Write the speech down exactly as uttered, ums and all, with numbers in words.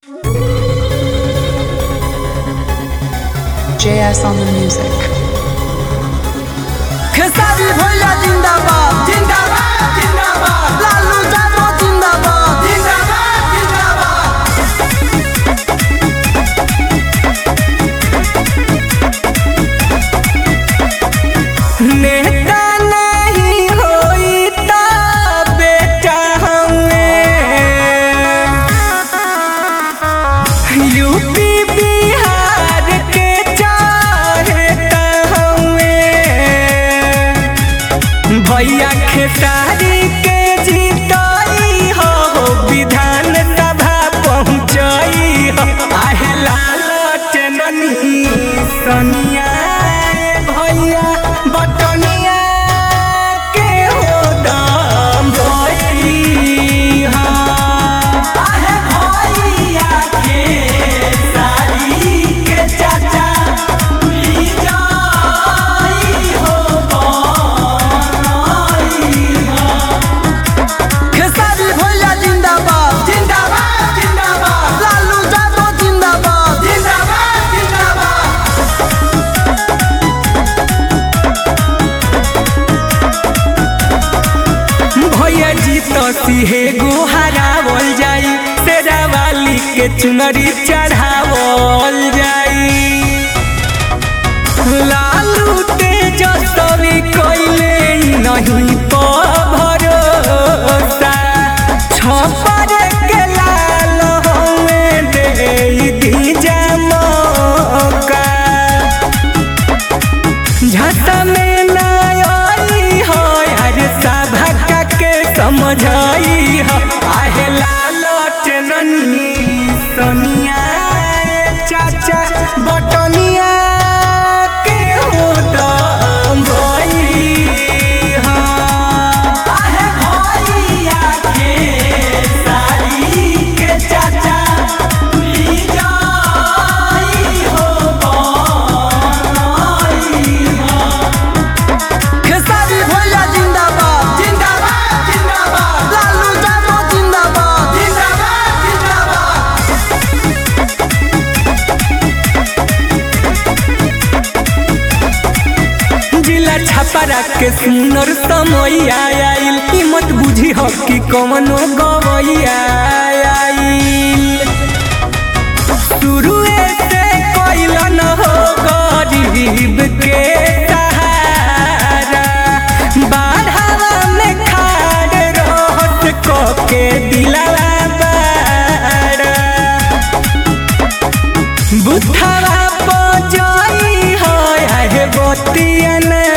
J S on the music. Khesari भैया जिंदाबाद जिंदाबाद जिंदाबाद लालू यादव जिंदाबाद जिंदाबाद जिंदाबाद नेता नहीं होई ता बेटा हमें यूपी बिहार के चाहता भैया खेसारी के जीताई हो विधान सभा पहुँचाई हो आहे लालच ननी सनिया भैया बटनिया के हो दाम भई हो आहे भैया खेसारी के चाचा ली जाई हो खेसारी भैया जिंदाबाद जिंदाबाद जिंदाबाद लालू यादव जिंदाबाद जिंदाबाद जिंदाबाद भैया जी तो सिहे गुहारावल जाई तेरा वाली के चुनरी चढ़ावल जाई लालू तेजस्वी कइले नहीं तो भरोसा छपर के लाल हमें दे दी जमका झटा में ना आई हो यार सभा के समझाई हो आहे लालच ननी सनिया चाचा बटनिया के हो दाम भई हो आहे भैया खेसारी के चाचा ली जाई हो बनाई हो खेसारी भैया जिंदाबाद जिंदाबाद जिंदाबाद लालू यादव जिंदाबाद जिंदाबाद जिंदाबाद जिला छपरा के सुनर समय आइल ई मत बुझी हो कि कवनो गवैया आइल शुरुए से कोइल न हो गरीब के सहारा बाढ़वा में खाड़ रहत को के दिलवा बाड़ा बुथवा पजाई हो आहे बतियन